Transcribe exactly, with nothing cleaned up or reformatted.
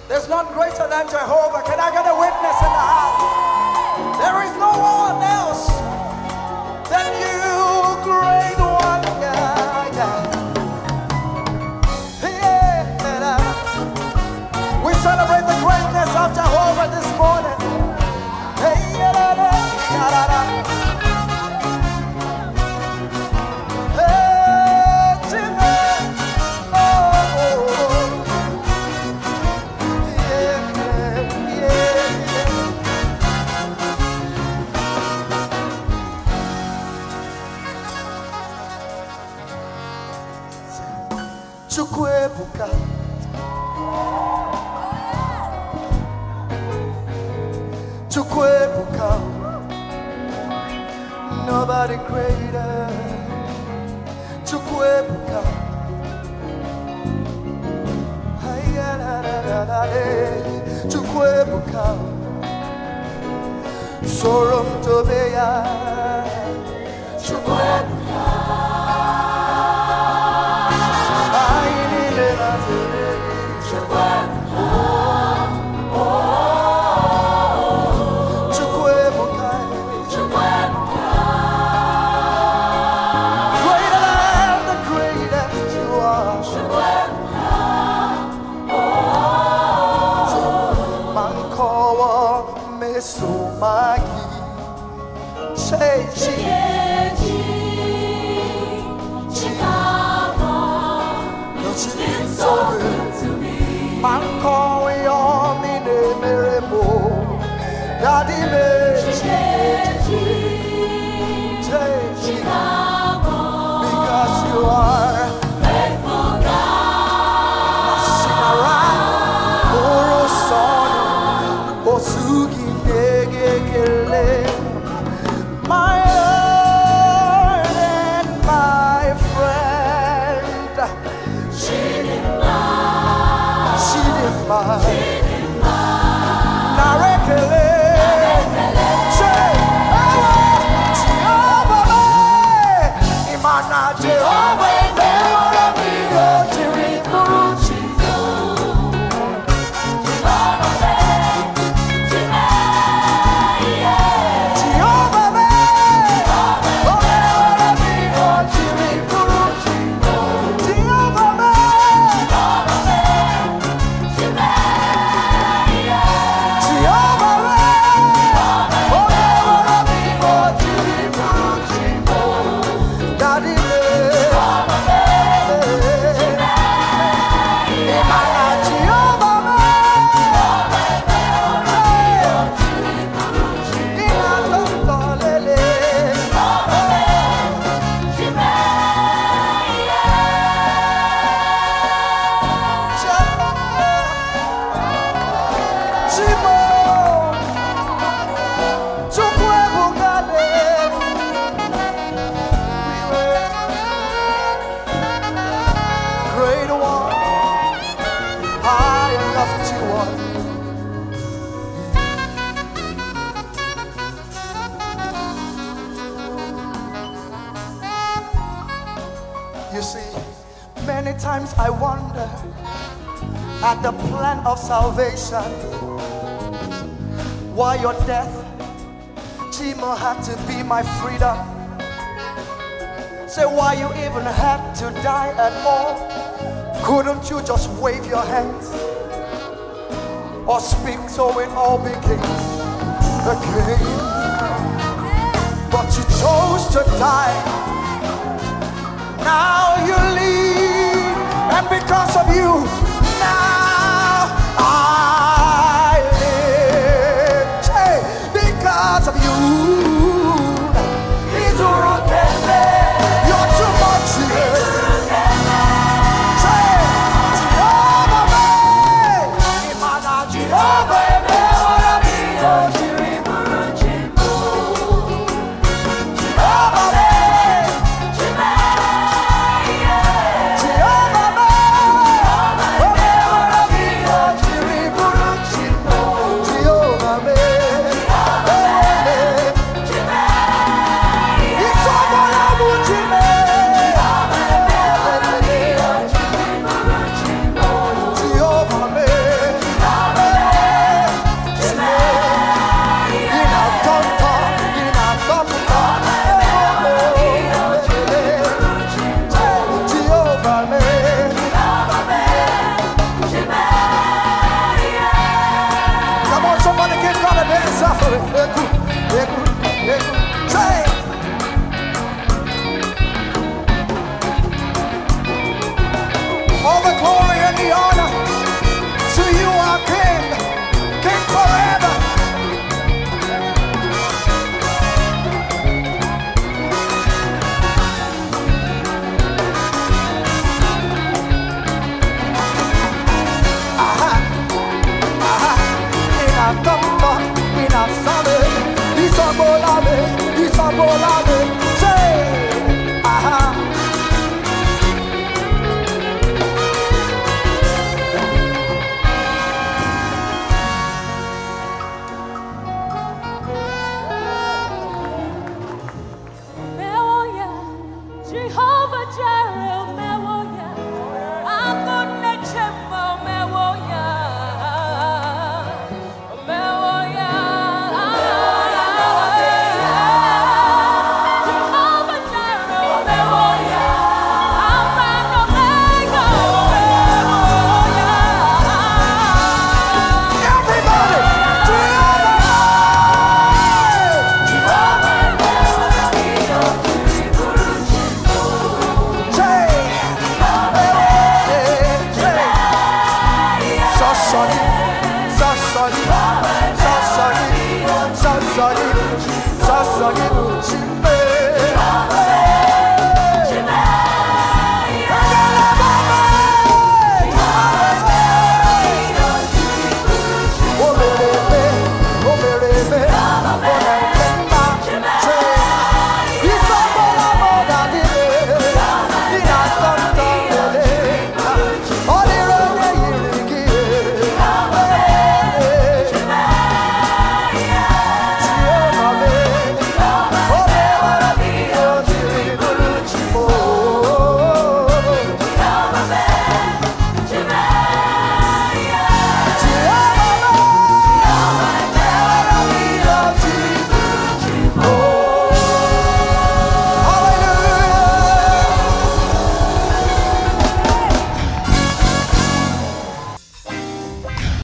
There's none greater than Jehovah. Can I get a witness in the house? There is no one else than you, great one. Yeah, yeah. Yeah. We celebrate the greatness of Jehovah this morning. Hey, yeah, yeah, yeah, yeah. Chukwebuka, Chukwebuka, nobody greater. Chukwebuka, Chukwebuka, Sorom Tobeya, Chukwebuka. Sumagi Chechi Chicago, you've been so good to me. Manko yomi ne meremo Daddy me Chechi Chicago, because you are faithful God. Masinara Goro Sono Osugi my Lord and my friend, Chidimma, Chidimma, Narekele, Jehovah, Imana Jehovah, you see, many times I wonder at the plan of salvation. Why your death, Chimo, had to be my freedom. Say why you even had to die at all. Couldn't you just wave your hands or speak so it all begins again? But you chose to die. Now you leave.